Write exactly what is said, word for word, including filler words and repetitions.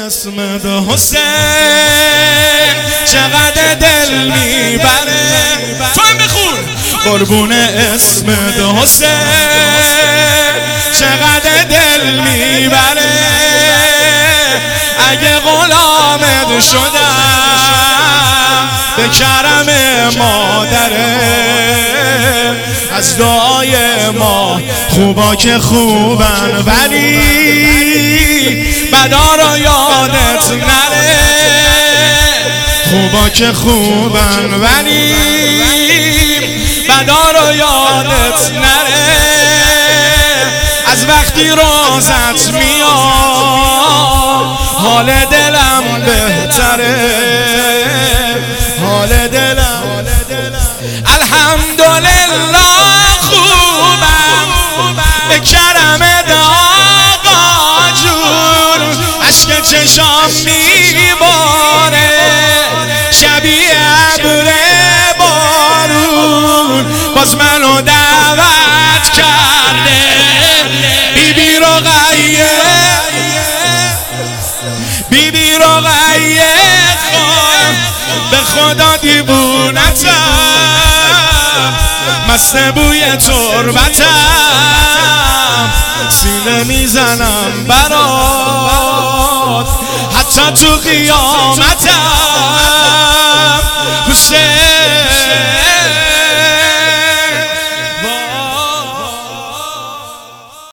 اسمت حسین چقدر دل میبره. تو هم بخون. قربون اسمت حسین چقدر دل میبره. اگه غلامت شدم به کرم مادره، از دعای ما خوبا که خوبن ولی بدا رو یادت نره. خوبا که خوبن ولی بدا رو یادت نره. از وقتی روزت میاد حال دلم بهتره. حال دلم الحمدلله خوبم به کرم آقا جون. عشق چشام میباره شبیه ابر بارون. باز منو دعوت کرده بی بی رقیه، بی بی رقیه به خدا دیوونتم، مست بوی تربتم، سینه میزنم برات حتی تو قیامتم. حسین